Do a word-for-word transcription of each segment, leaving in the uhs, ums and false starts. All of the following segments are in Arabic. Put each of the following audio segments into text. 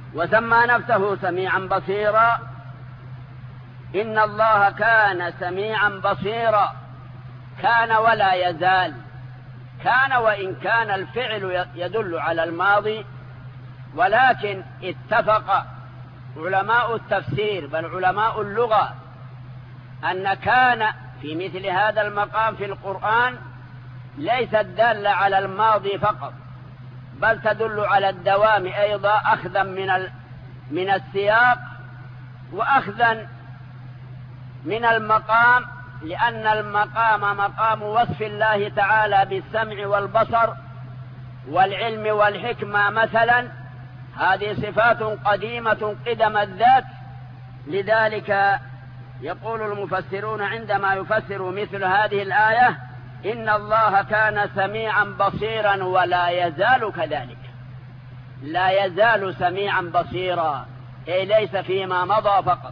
وسمى نفسه سميعا بصيرا. إن الله كان سميعا بصيرا، كان ولا يزال، كان وإن كان الفعل يدل على الماضي، ولكن اتفق علماء التفسير بل علماء اللغة أن كان في مثل هذا المقام في القرآن ليست دالة على الماضي فقط، بل تدل على الدوام أيضا، أخذا من من السياق وأخذا من المقام، لأن المقام مقام وصف الله تعالى بالسمع والبصر والعلم والحكمة مثلا، هذه صفات قديمة قدم الذات. لذلك يقول المفسرون عندما يفسروا مثل هذه الآية: إن الله كان سميعا بصيرا ولا يزال كذلك، لا يزال سميعا بصيرا، أي ليس فيما مضى فقط.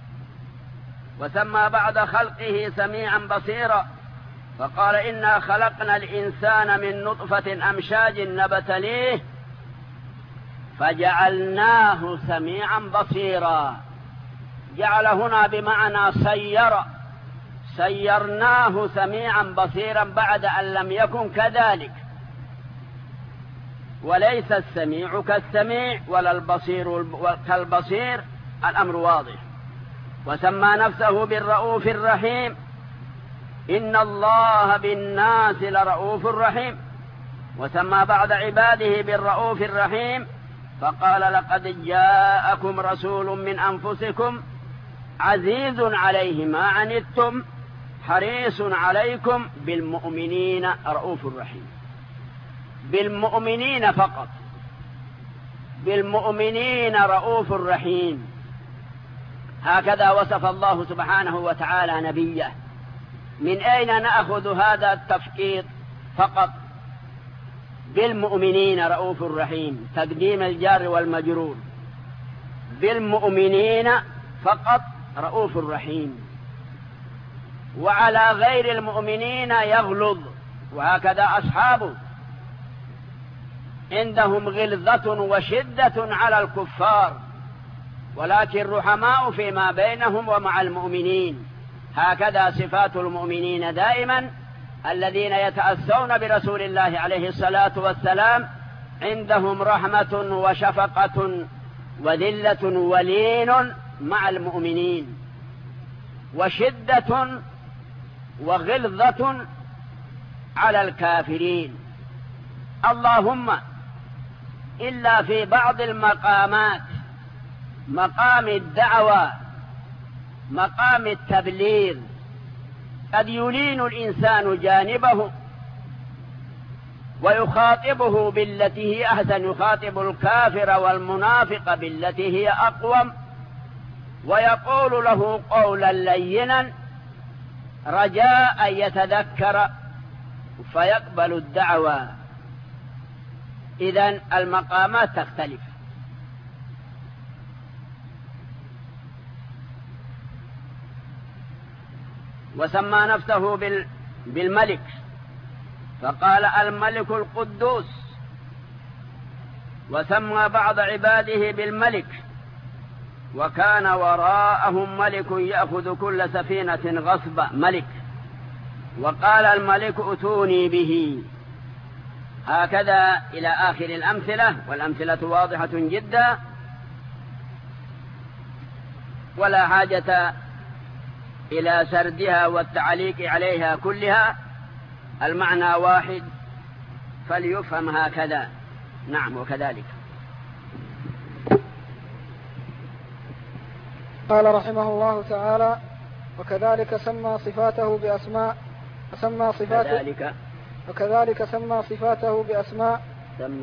وسمى بعد خلقه سميعا بصيرا، فقال: إنا خلقنا الإنسان من نطفة أمشاج نبتليه فجعلناه سميعا بصيرا. جعل هنا بمعنى سير، سيرناه سميعا بصيرا بعد أن لم يكن كذلك. وليس السميع كالسميع ولا البصير كالبصير، الأمر واضح. وسمى نفسه بالرؤوف الرحيم: إن الله بالناس لرؤوف رحيم. وسمى بعض عباده بالرؤوف الرحيم فقال: لقد جاءكم رسول من أنفسكم عزيز عليه ما عنتم حريص عليكم بالمؤمنين رؤوف رحيم. بالمؤمنين فقط، بالمؤمنين رؤوف رحيم. هكذا وصف الله سبحانه وتعالى نبيه. من أين نأخذ هذا التفكير فقط؟ بالمؤمنين رؤوف رحيم، تقديم الجار والمجرور، بالمؤمنين فقط رؤوف رحيم. وعلى غير المؤمنين يغلظ، وهكذا أصحابه عندهم غلظة وشدة على الكفار، ولكن رحماء فيما بينهم ومع المؤمنين. هكذا صفات المؤمنين دائما، الذين يتأسون برسول الله عليه الصلاة والسلام، عندهم رحمة وشفقة وذلة ولين مع المؤمنين، وشدة وغلظة على الكافرين. اللهم إلا في بعض المقامات، مقام الدعوة، مقام التبليغ، قد يلين الإنسان جانبه ويخاطبه بالتي هي أحسن، يخاطب الكافر والمنافق بالتي هي أقوم، ويقول له قولا لينا رجاء أن يتذكر فيقبل الدعوة. إذن المقامات تختلف. وسمى نفسه بالملك فقال: الملك القدوس. وسمى بعض عباده بالملك: وكان وراءهم ملك يأخذ كل سفينة غصبا، ملك. وقال الملك ائتوني به. هكذا إلى آخر الأمثلة، والأمثلة واضحة جدا ولا حاجة إلى سردها والتعليق عليها كلها، المعنى واحد فليفهم هكذا. نعم. وكذلك قال رحمه الله تعالى: وكذلك سمى صفاته بأسماء سمى صفاته كذلك وكذلك سمى صفاته بأسماء